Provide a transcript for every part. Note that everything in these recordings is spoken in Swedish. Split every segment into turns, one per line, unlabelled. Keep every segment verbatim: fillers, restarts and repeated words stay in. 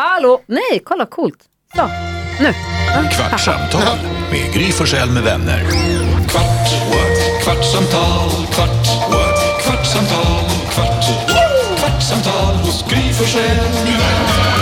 Hallå? Nej, kolla, coolt. Så, nu.
Kvartsamtal med Gry Forssell med vänner. Kvart, what? Kvartsamtal, kvart, what? Kvartsamtal, kvart, what? Kvartsamtal hos Gry Forssell med vänner.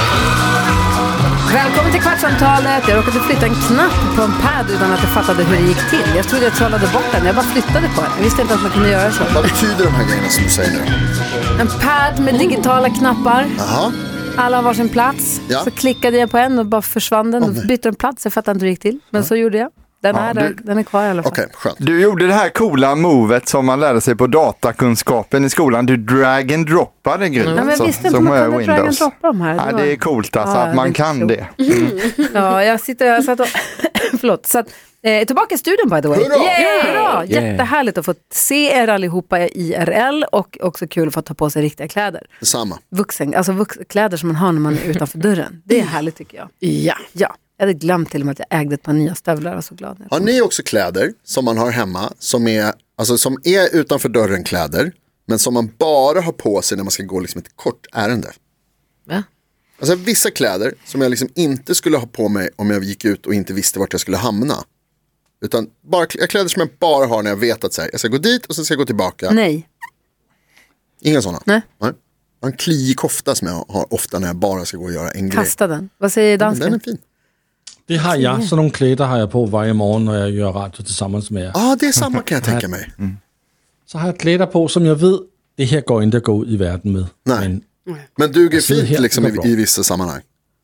Välkommen till Kvartsamtalet. Jag råkade flytta en knapp på en pad utan att jag fattade hur det gick till. Jag trodde jag trollade bort den. Jag bara flyttade på den. Jag visste inte att man kunde göra så.
Vad betyder de här grejerna som du säger nu?
En pad med digitala knappar.
Aha.
Alla har varsin plats.
Ja.
Så klickade jag på en och bara försvann den.
Oh,
och bytte en plats. Jag fattade inte hur det gick till. Men ja. så gjorde jag. Den, är
Ja,
där,
du...
den är kvar i alla fall.
Okej, skönt.
Du gjorde det här coola movet som man lärde sig på datakunskapen i skolan. Du drag and droppade grejer.
Mm. Ja, men jag visste inte man kunde drag and droppa de här.
Det, ja, det är coolt alltså ja, att man kan tro. det.
Mm. Ja, jag sitter jag satt och... Förlåt. Så att, eh, tillbaka i studion by the way.
Hurra!
Yeah! Hurra! Jättehärligt att få se er allihopa i I R L och också kul att få ta på sig riktiga kläder.
Detsamma.
Vuxen, alltså vux, kläder som man har när man är utanför dörren. Det är härligt tycker jag. Ja. Ja. Jag hade glömt till och med att jag ägde ett par nya stövlar. Jag var så glad.
Har ni också kläder som man har hemma som är, alltså, som är utanför dörren kläder men som man bara har på sig när man ska gå liksom ett kort ärende?
Va?
Alltså vissa kläder som jag liksom inte skulle ha på mig om jag gick ut och inte visste vart jag skulle hamna. Utan bara kläder som jag bara har när jag vet att så här, jag ska gå dit och sen ska jag gå tillbaka.
Nej.
Inga sådana?
Nej.
Nej. Jag har en kliig kofta som jag har ofta när jag bara ska gå och göra en grej.
Kasta den. Vad säger dansken?
Den är fin.
Det har jag, sådan kläder har jag på varje morgon när jag gör radio tillsammans med er.
Ja, ah, det är samma kan jag tänka mig.
Mm. Så har jag kläder på som jag vet, det här går inte att gå ut i världen med.
Nej,
men,
men duger fint
här,
liksom i, i vissa sammanhang.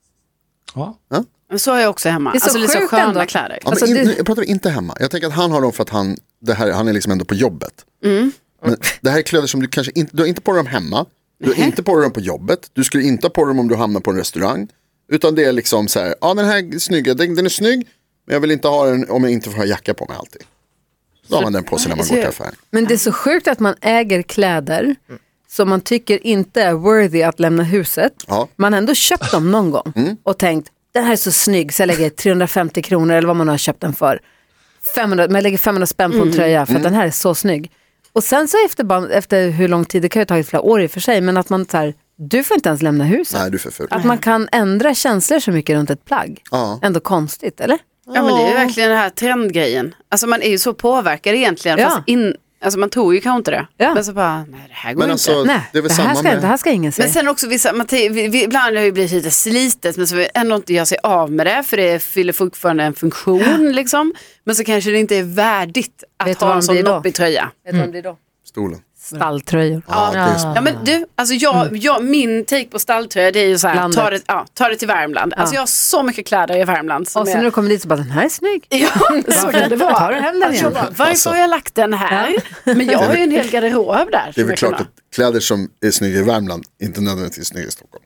Ja.
Ja? Så är jag också hemma.
Det är så
alltså lite så sköna ändå. Kläder.
Ja,
alltså,
men in,
det...
Jag pratar inte hemma. Jag tänker att han har dem för att han, det här, han är liksom ändå på jobbet. Mm. Men det här är kläder som du kanske inte, du har inte på dem hemma. Du har mm. inte på dem på jobbet. Du skulle inte ha på dem om du hamnar på en restaurang. Utan det är liksom så här, ja den här är snygg, den, den är snygg. Men jag vill inte ha den om jag inte får ha jacka på mig alltid. Då har man den på sig när man går till affären.
Men det är så sjukt att man äger kläder som man tycker inte är worthy att lämna huset.
Ja.
Man har ändå köpt dem någon gång mm. och tänkt, den här är så snygg så jag lägger trehundrafemtio kronor eller vad man har köpt den för. femhundra, men jag lägger femhundra spänn på en mm. tröja för att mm. den här är så snygg. Och sen så efter, efter hur lång tid, det kan ju ta flera år i och för sig, men att man så här, du får inte ens lämna huset.
Nej, du är för full.
Att man kan ändra känslor så mycket runt ett plagg.
Ja.
Ändå konstigt, eller?
Ja, men det är ju verkligen den här trendgrejen. Alltså man är ju så påverkad egentligen.
Ja.
Fast in, alltså man tog ju kanske inte det.
Ja.
Men så bara, nej det här går
men
inte.
alltså,
nej,
det, är väl
det,
samma
här ska,
med...
det här ska ingen säga.
Men sen också vissa, man t- vi, vi, ibland har det ju blivit lite slitet. Men så vill ändå inte göra sig av med det. För det fyller fortfarande en funktion ja. liksom. Men så kanske det inte är värdigt att
Vet
ha en sån noppig tröja.
Vet du vad det blir då?
Stolen.
Stalltröjor.
Ja,
ja.
ja.
ja men du, alltså jag, jag, min take på stalltröja det är ju så här, ta det, ja, ta det till Värmland. Alltså ja. jag har så mycket kläder i Värmland.
Och så är... när du kommer dit så bara, den här är snygg.
Ja, så kan det vara.
Tar du hem den igen?
Varför alltså, har jag lagt den här? Ja. Men jag har ju en hel garderob där.
Det är väl klart att kläder som är snygga i Värmland inte nödvändigtvis snygga i Stockholm.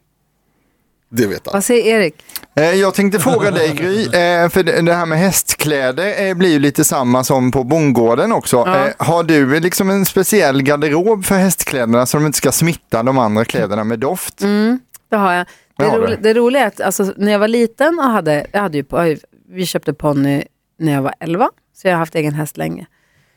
Det vet jag.
Vad säger Erik?
Jag tänkte fråga dig Gry, för det här med hästkläder blir ju lite samma som på bondgården också. Ja. Har du liksom en speciell garderob för hästkläderna så de inte ska smitta de andra kläderna med doft?
Mm, det har jag. Det,
har
ro- det roliga är att alltså, när jag var liten och hade, jag hade ju, vi köpte ponny när jag var elva, så jag har haft egen häst länge.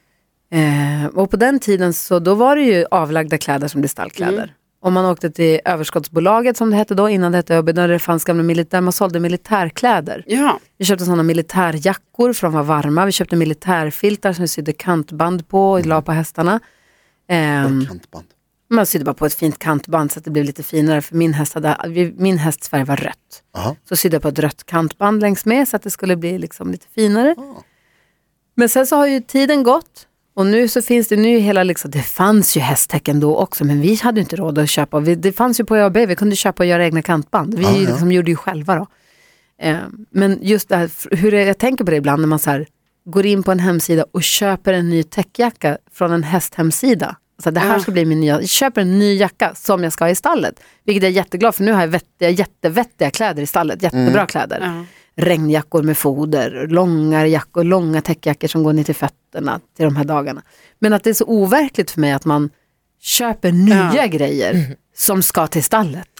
Eh, och på den tiden så då var det ju avlagda kläder som blev stallkläder. Mm. Om man åkte till överskottsbolaget som det hette då, innan det hette ÖB, där det fanns gamla militär, man sålde militärkläder.
Ja.
Vi köpte sådana militärjackor för de var varma. Vi köpte militärfiltar som vi sydde kantband på och la på hästarna. Um,
kantband.
Man sydde bara på ett fint kantband så att det blev lite finare. För min, häst hade, min hästs färg var rött.
Aha.
Så sydde jag på ett rött kantband längs med så att det skulle bli liksom lite finare. Ah. Men sen så har ju tiden gått. Och nu så finns det nu hela liksom, det fanns ju hästtäcken då också, men vi hade inte råd att köpa. Vi, det fanns ju på ÖB, vi kunde köpa och göra egna kantband. Vi ah, ja. liksom gjorde ju själva då. Eh, men just det här, hur är, jag tänker på det ibland när man så här, går in på en hemsida och köper en ny täckjacka från en hästhemsida. Så det här ah. ska bli min nya, jag köper en ny jacka som jag ska ha i stallet. Vilket jag är jätteglad för, nu har jag vettiga, jättevettiga kläder i stallet, jättebra mm. kläder. Mm. Regnjackor med foder, långa jackor, långa täckjackor som går ner till fötterna till de här dagarna. Men att det är så overkligt för mig att man köper nya ja. grejer som ska till stallet.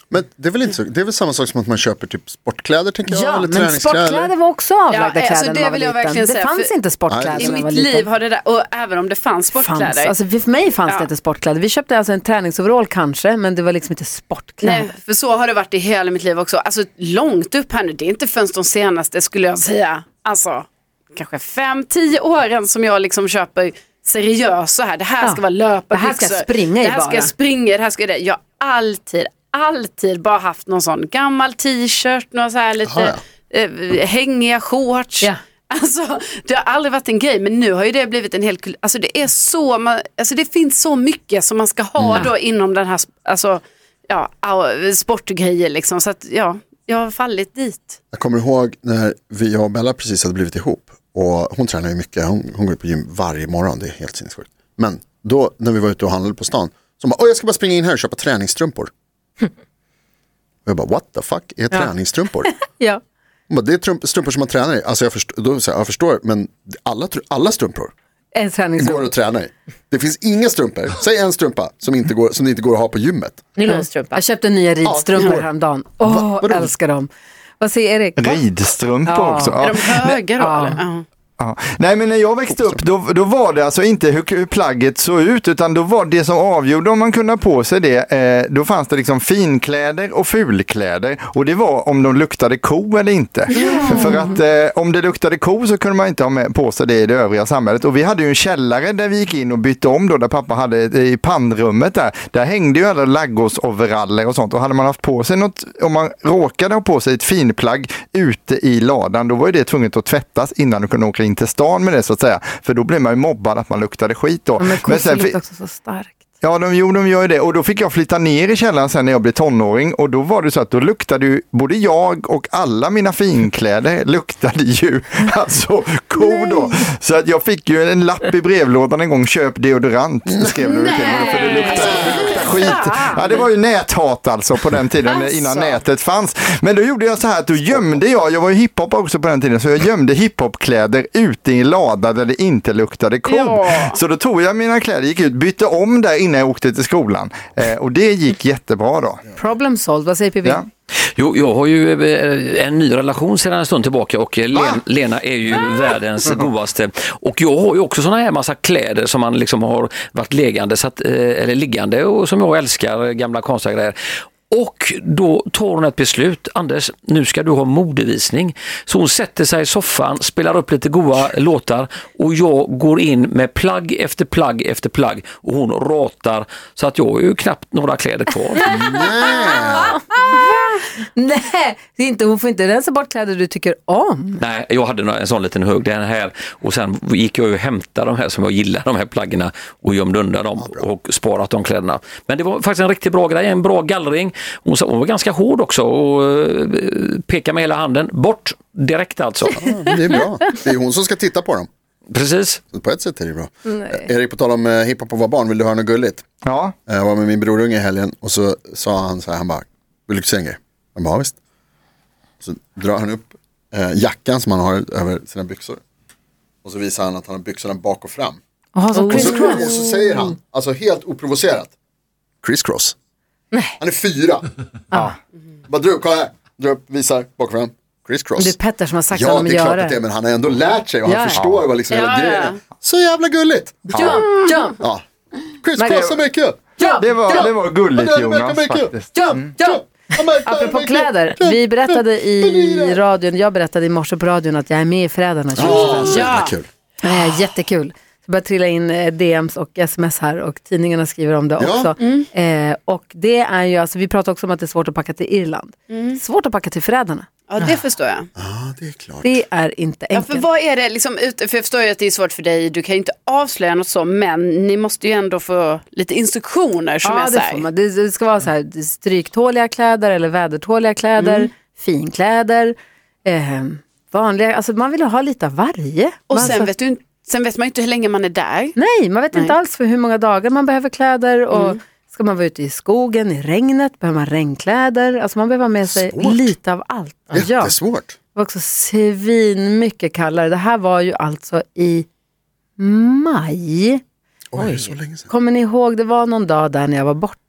Men det är väl inte så, det är väl samma sak som att man köper typ sportkläder, tänker jag,
Ja,
eller
men
träningskläder.
sportkläder var också avlagda
Ja, alltså,
kläder
det
när man
vill
var
jag
liten.
verkligen
Det
säga,
fanns
för-
inte sportkläder
Nej,
I
när man var
mitt
liten.
liv har det där, och även om det fanns sportkläder.
Fanns, alltså för mig fanns
Ja.
det inte sportkläder. Vi köpte alltså en träningsoverall kanske, men det var liksom inte sportkläder.
Nej, för så har det varit i hela mitt liv också. Alltså långt upp här nu, det är inte förrän de senaste skulle jag säga, alltså kanske fem, tio åren som jag liksom köper seriösa här. Det här
Ja.
ska vara löparbyxor.
Det här ska springa i
Det här ska
bara.
springa, det här ska det. Jag har alltid, alltid bara haft någon sån gammal t-shirt, några så här lite eh, hängiga shorts.
Ja.
Alltså, det har aldrig varit en grej, men nu har ju det blivit en hel kul- alltså det är så, man, alltså det finns så mycket som man ska ha
Mm.
då inom den här, alltså, ja, au- sportgrejer liksom, så att ja, jag har fallit dit.
Jag kommer ihåg när vi, jag och Bella precis hade blivit ihop. Och hon tränar ju mycket, hon, hon går ut på gym varje morgon, det är helt sinnessjukt. Men då när vi var ute och handlade på stan, så hon bara, åh jag ska bara springa in här och köpa träningsstrumpor. Och jag bara, what the fuck är träningsstrumpor?
Ja.
Hon bara, det är trump- strumpor som man tränar i. Alltså jag förstår, då, så här, jag förstår, men alla, tr- alla strumpor
En träningsrum.
går att träna i. Det finns inga strumpor, säg en strumpa som, inte går, som det inte går att ha på gymmet.
Nylonstrumpa.
Jag köpte nya ridstrumpor
Ja,
häromdagen. Åh,
Va- vadå?
älskar dem. Vad säger Erik?
Ridstrumpor
Ja.
också.
Är
Ja.
de höga då?
Ja.
Eller? Ja.
Ja. Nej, men när jag växte upp då, då var det alltså inte hur, hur plagget såg ut, utan då var det som avgjorde om man kunde ha på sig det, eh, då fanns det liksom finkläder och fulkläder, och det var om de luktade ko eller inte. För, för att eh, om det luktade ko så kunde man inte ha med på sig det i det övriga samhället, och vi hade ju en källare där vi gick in och bytte om då, där pappa hade i pannrummet där, där hängde ju alla laggåsoveraller och sånt, och hade man haft på sig något, om man råkade ha på sig ett finplagg ute i ladan, då var ju det tvunget att tvättas innan du kunde åka in till stan med det, så att säga. För då blev man ju mobbad att man luktade skit då.
Ja, men
Men
kossor
sen,
luktar också så starkt.
ja, de, jo, de gör ju det. Och då fick jag flytta ner i källaren sen när jag blev tonåring. Och då var det så att då luktade ju både jag och alla mina finkläder luktade ju alltså ko då. Så att jag fick ju en lapp i brevlådan en gång, köp deodorant, skrev det till mig, för det luktade, det luktade skit. Ja, det var ju näthat alltså på den tiden,
Alltså.
innan nätet fanns. Men då gjorde jag så här att då gömde jag, jag var ju hiphop också på den tiden, så jag gömde hiphopkläder ute i en lada där det inte luktade ko.
Ja.
Så då tog jag mina kläder, gick ut, bytte om där innan jag åkte till skolan. Eh, och det gick jättebra då.
Problem solved. Vad säger P V?
Ja.
Jo, jag har ju eh, en ny relation sedan en stund tillbaka, och eh, Len, Lena är ju världens godaste. Och jag har ju också såna här massa kläder som man liksom har varit liggande, så att, eh, eller liggande, och som jag älskar, gamla konstiga grejer. Och då tar hon ett beslut. Anders, nu ska du ha modevisning. Så hon sätter sig i soffan, spelar upp lite goda låtar, och jag går in med plagg efter plagg efter plagg, och hon ratar, så att jag har ju knappt några kläder kvar.
Nej, det är inte, hon får inte rensa bort kläder du tycker om.
Nej, jag hade en sån liten hög, den här, och sen gick jag ju och hämtade de här som jag gillar, de här plaggarna, och gömde undan dem och sparat de kläderna. Men det var faktiskt en riktigt bra grej, en bra gallring. Hon, sa, hon var ganska hård också och uh, pekade med hela handen, bort direkt alltså.
Ja, det är bra, det är hon som ska titta på dem.
Precis.
Så på ett sätt är det bra. Nej. Erik, på tal om eh, hiphop och var barn, vill du höra något gulligt?
Ja.
Jag var med min brorunge i helgen, och så sa han så här, han bara, vill du se en grej? Jag bara, ja, visst. Så drar han upp eh, jackan som han har över sina byxor. Och så visar han att han har byxorna bak och fram.
Oh, så
Och
Chris
så,
Cross.
och så säger han, alltså helt oprovocerat, Chris Cross. Nej. Han är fyra.
Ja.
Bara dra upp, kolla här. Dra upp, visar, bak och fram. Chris Cross.
Det är Petter som har sagt
Ja,
honom
det
att
är klart
göra
att det är, men han har ändå lärt sig och han
Ja.
förstår vad liksom
Ja,
hela
ja,
grejen
ja.
är. Så jävla gulligt.
Jump, jump,
Ja. Chris
Men-
Cross, så mycket.
jump,
Det var,
jump,
det var gulligt,
Ja, det
Jonas,
verkar mycket.
faktiskt.
jump, jump. Apropå kläder, vi berättade i radion, jag berättade i morse på radion att jag är med i Frädarna tjugo tjugofem.
Ja, så jävla kul.
Eh, jättekul. Så börjar trilla in eh, D Ms och sms här, och tidningarna skriver om det
Ja.
också. Eh, och det är ju, alltså vi pratar också om att det är svårt att packa till Irland. Svårt att packa till Frädarna.
Ja, det förstår jag.
Ja, det är klart.
Det är inte
Ja,
enkelt.
för vad är det liksom ute, för jag förstår ju att det är svårt för dig, du kan ju inte avslöja något så, men ni måste ju ändå få lite instruktioner som
Ja,
jag
det får
säger.
man. Det, det ska vara så här stryktåliga kläder eller vädertåliga kläder,
Mm.
finkläder, eh, vanliga, alltså man vill ha lite av varje.
Och
man,
sen
så,
vet, du, inte- sen vet man ju inte hur länge man är där.
nej, man vet inte
Nej.
alls för hur många dagar man behöver kläder, och
Mm.
ska man vara ute i skogen, i regnet, behöver man regnkläder, alltså man behöver ha med sig
Svårt.
lite av allt. Ja, det
Jättesvårt.
var också svin mycket kallare. Det här var ju alltså i maj.
Oj, det är så länge sedan.
Kommer ni ihåg, det var någon dag där när jag var borta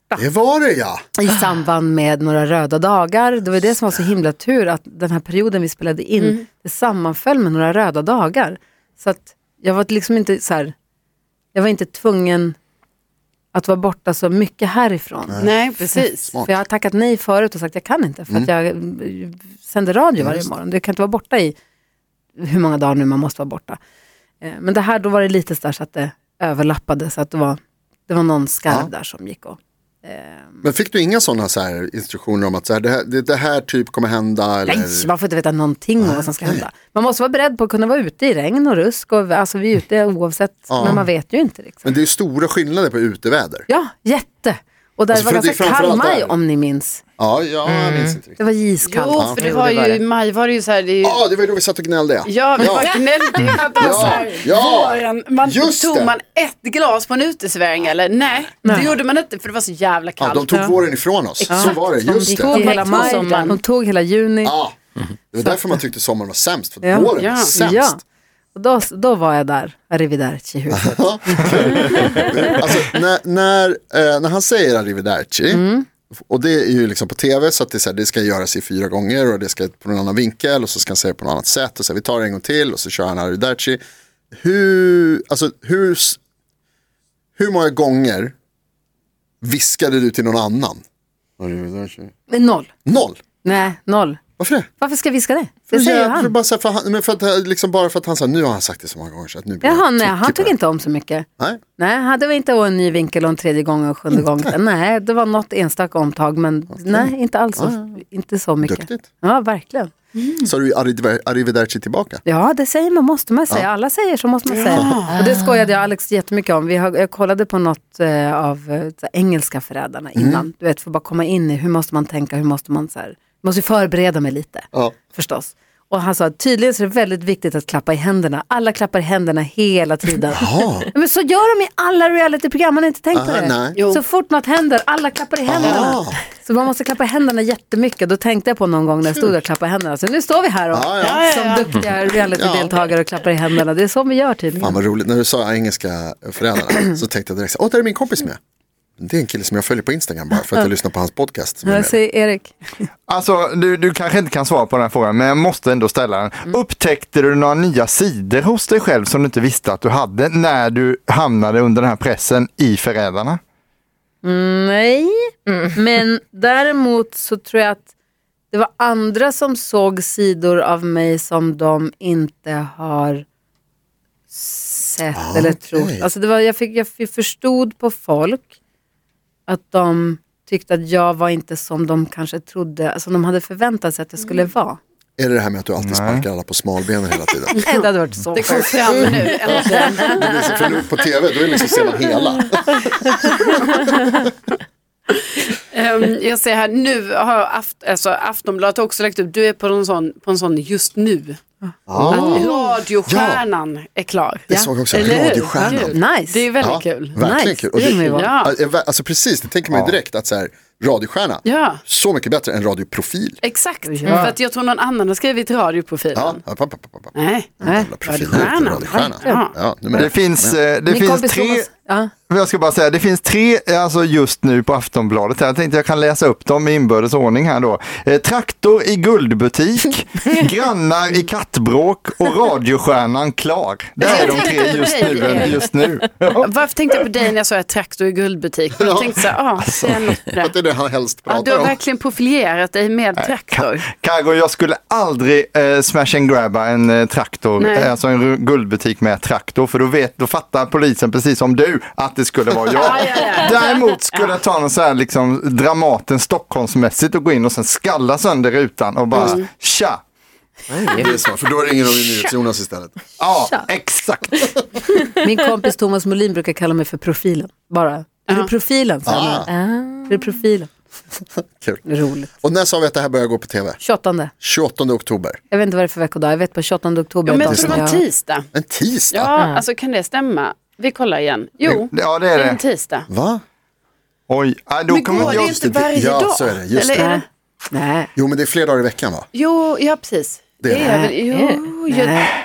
borta.
Det var det, ja.
I samband med några röda dagar. Det var det som var så himla tur, att den här perioden vi spelade in, mm. det sammanföll med några röda dagar. Så att jag var liksom inte så här, jag var inte tvungen att vara borta så mycket härifrån.
Nej, nej precis.
För jag har tackat nej förut och sagt jag kan inte. För mm. att jag sänder radio varje morgon. Du kan inte vara borta i hur många dagar nu man måste vara borta. Men det här, då var det lite så att det överlappade. Så att det var, det var någon skarv ja. där som gick och... Eh...
Men fick du inga sådana så här instruktioner om att så här, det, här, det, det här typ kommer hända? Eller?
Nej, man får inte veta någonting om vad som ska hända. Man måste vara beredd på att kunna vara ute i regn och rusk. Och, alltså vi är ute oavsett, ja. men man vet ju inte. Liksom.
Men det är stora skillnader på uteväder.
Ja, jätte. Och där alltså, var ganska kall maj om ni minns.
Ja, ja jag minns inte riktigt.
Det var iskallt.
Jo, för det var ju i maj var det ju så här. Det ju...
Ja, det var ju då vi satt och gnällde.
Ja, vi var gnällde.
ja, ja.
Våren, man, tog det. man ett glas på en uteservering eller? Nej, Nej, det gjorde man inte för det var så jävla kallt.
Ja, de tog våren ifrån oss. Ja. Så var det, just
de tog
det.
Hela maj, de tog hela juni.
Ja, det var därför man tyckte sommaren var sämst. För ja. våren
ja.
var sämst.
Ja. Och då, då var jag där, Arrivederci-huset.
Alltså, när, när, eh, när han säger Arrivederci, mm. och det är ju liksom på tv så att det, så här, det ska göras i fyra gånger och det ska på någon annan vinkel och så ska han säga på något annat sätt och så här, vi tar det en gång till och så kör han Arrivederci. Hur, alltså, hur, hur många gånger viskade du till någon annan? Arrivederci.
Noll.
Noll?
Nej, noll.
Varför det?
Varför ska jag viska det? Det
för
säger
jag,
han.
För bara, för, han, men för att, liksom bara för att han sa, nu har han sagt det så många gånger så att nu blir
Jaha, nej, han tog inte om så mycket.
Nej.
Nej, det var inte en ny vinkel och en tredje gång och sjunde gång. Nej, det var något enstaka omtag, men okay. nej, inte alls så, ah, inte så mycket.
Duktigt.
Ja, verkligen.
Mm. Så du arrivederci tillbaka?
Ja, det säger man, måste man säga. Ja. Alla säger så måste man ja. säga. Och det skojade jag Alex jättemycket om. Vi har, jag kollade på något eh, av eh, engelska förrädarna innan. Mm. Du vet, för att bara komma in i hur måste man tänka, hur måste man så här, måste förbereda mig lite, ja. förstås. Och han sa, tydligen så är det väldigt viktigt att klappa i händerna. Alla klappar i händerna hela tiden. Men så gör de i alla realityprogram, man har inte tänkt Aha, på det. Nej. Så fort något händer, alla klappar i händerna. Aha. Så man måste klappa i händerna jättemycket. Då tänkte jag på någon gång när jag stod och klappade i händerna. Så nu står vi här och, ah, ja. som duktiga realitydeltagare och klappar i händerna. Det är så vi gör tydligen.
Fan vad roligt, när du sa engelska föräldrarna så tänkte jag direkt, åh, där är min kompis med. Det är en kille som jag följer på Instagram bara för att jag lyssnar på hans podcast.
Jag säger Erik.
Alltså, du, du kanske inte kan svara på den här frågan, men jag måste ändå ställa den. Mm. Upptäckte du några nya sidor hos dig själv som du inte visste att du hade när du hamnade under den här pressen i Förrädarna?
Mm, nej, mm. men däremot så tror jag att det var andra som såg sidor av mig som de inte har sett ah, eller trott. Okay. Alltså det var, jag, fick, jag förstod på folk att de tyckte att jag var inte som de kanske trodde, alltså de hade förväntat sig att jag skulle vara.
Är det det här med att du alltid sparkar alla på smalbenen hela tiden?
Nej, det hade varit så.
Det kom fram nu.
Det är så för på tv, då är det liksom ser man hela.
um, jag ser här, nu har Aft, alltså Aftonbladet också lagt upp, du är på en sån, på en sån just nu. Ah. Att radiostjärnan ja. är klar.
Det såg jag också, radiostjärnan.
Nice.
Det är väldigt ja, kul.
Verkligen
nice.
kul. Och det,
ja.
Alltså precis, det tänker man ju direkt att så här, radiostjärna,
ja.
så mycket bättre än radioprofil.
Exakt, ja. för att jag tror någon annan har skrivit radioprofilen.
Ja, ja, pa, pa, pa, pa.
Nej,
Nej. Radiostjärna. Radiostjärna. Ja. Ja,
det, det finns, det Min finns tre... Thomas... Ja. Jag ska bara säga, det finns tre alltså just nu på Aftonbladet. Jag tänkte jag kan läsa upp dem i inbördes ordning här då. Eh, traktor i guldbutik, grannar i kattbråk och radiostjärnan klar. Det är de tre just nu. Just nu.
Ja. Varför tänkte jag på dig när jag sa traktor i guldbutik? Jag tänkte så här, ah,
alltså, det är något det. Det är det han helst pratar om.
Ja, du har verkligen profilerat dig med traktor.
Cargo, jag skulle aldrig eh, smash and grabba en eh, traktor, eh, alltså en guldbutik med traktor, för då, vet, då fattar polisen precis som du att det skulle vara jag.
Ja, ja, ja.
Däremot skulle jag ta någon så här liksom Dramaten Stockholmsmässigt och gå in och sen skalla sönder rutan och bara mm. tja.
Nej, det är så, för då ringer de in i Jonas istället.
Ja, tja. Exakt.
Min kompis Thomas Molin brukar kalla mig för profilen. Bara, är uh-huh. du profilen? Så ah. Är du profilen?
Kul.
Roligt.
Och när sa vi att det här börjar gå på tv?
tjugoåttonde.
tjugoåttonde oktober.
Jag vet inte vad det är för veckodag. Jag vet på tjugoåttonde oktober.
Ja, men jag tror det var en tisdag.
En tisdag?
Ja, mm. alltså kan det stämma? Vi kollar igen. Jo,
ja, det är det.
En tisdag.
Va?
Oj, äh, då
men
kommer
går det
jag...
inte varje
ja,
dag?
Så är det. Just
Eller
det.
är det.
Nej.
Jo, men det är fler dagar i veckan, va?
Jo, ja precis.
Det är,
det är väl, jo,
jag...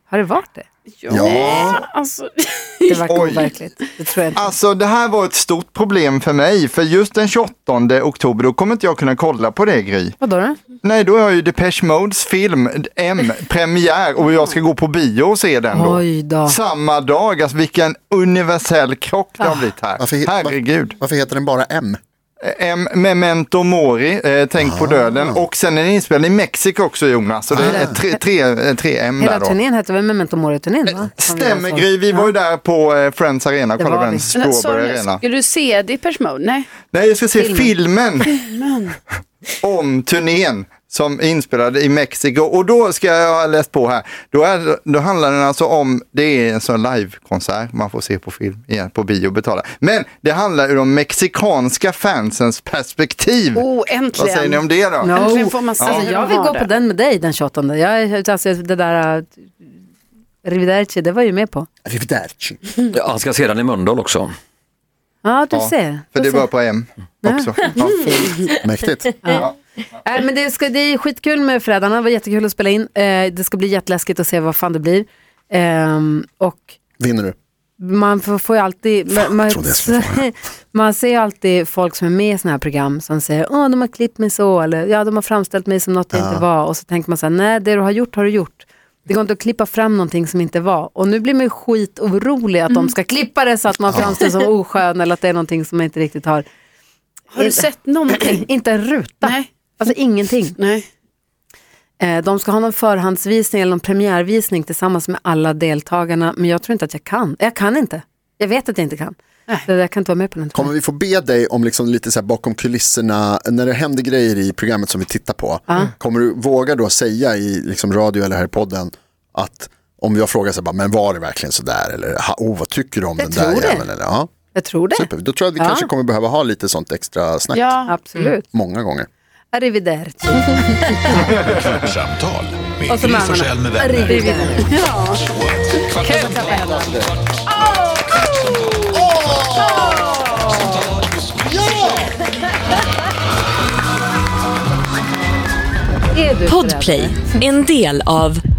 Har det varit det?
Ja.
Alltså.
Det verkar
Oj.
overkligt. Det tror jag inte.
Alltså det här var ett stort problem för mig. För just den tjugoåttonde oktober då kommer inte jag kunna kolla på det, Gry.
Vadå då?
Nej, då har ju Depeche Modes film M premiär och jag ska gå på bio och se den då.
Oj då.
Samma dag, alltså vilken universell krock det har blivit här.
Varför, he-
Herregud.
Varför heter den bara M?
M, Memento Mori, eh, Tänk
Ah.
på döden. Och sen är den inspelad i Mexiko också, Jonas. Så det är tre, tre, tre M
Hela
där då.
turnén hette väl Memento Mori-turnén, va?
Stämmer, Gry. Vi var ju där på eh, Friends Arena och
Det
kollade
var
på den
vi.
Strawberry Arena.
Ska du se Depeche Mode? Nej.
Nej, jag ska se
Filmen.
filmen, om turnén som är inspelad i Mexiko. Och då ska jag ha läst på här. Då, är, då handlar den alltså om, det är en sån livekonsert man får se på film igen, på bio och betala. Men det handlar ju om mexikanska fansens perspektiv.
Oh, äntligen.
Vad säger ni om det då?
No.
Äntligen får man se
Alltså,
hur
jag
de
vill
har
gå
det.
på den med dig den tjugoåttonde. Jag, är- alltså, det där uh, Arrivederci, det var ju med på.
Arrivederci.
Ja, han ska se den i Mölndal också.
Ja, du
Ja,
ser.
För
Du
det
ser.
var på M också. Ja.
Mäktigt.
Nej, men det, ska, det är skitkul med Fredarna, det var jättekul att spela in. Eh, det ska bli jätteläskigt att se vad fan det blir. Ehm, och
Vinner du?
man får, får ju alltid... man, man,
trodde jag skulle få
man ser ju alltid folk som är med i såna här program som säger, åh, de har klippt mig så, eller ja, de har framställt mig som något jag inte var. Och så tänker man så här, nej, det du har gjort har du gjort. Det går inte att klippa fram någonting som inte var. Och nu blir man ju skitorolig att de ska klippa det så att man framställs som oskön eller att det är någonting som man inte riktigt har.
Har du sett någonting?
Inte en ruta.
Nej.
Alltså ingenting.
Nej.
Eh, de ska ha någon förhandsvisning eller någon premiärvisning tillsammans med alla deltagarna. Men jag tror inte att jag kan. Jag kan inte. Jag vet att jag inte kan.
Nej.
Så jag kan inte vara med på den.
Kommer vi få be dig om liksom lite så här bakom kulisserna, när det händer grejer i programmet som vi tittar på, kommer du våga då säga i liksom radio eller här i podden att om jag frågar så här, bara, men var det verkligen så där eller ha, oh, vad tycker du om
Jag
den där
tror det.
jäveln eller ja,
Jag tror det.
super. Då tror jag att vi
Ja.
kanske kommer behöva ha lite sånt extra snack
Ja.
Absolut.
många gånger.
Arrivederci.
Kvartsamtal med
Och så
Gry
med
Forssell med vänner.
Arrivederci.
Ja.
Kvartsamtal,
Är du
Podplay, en del av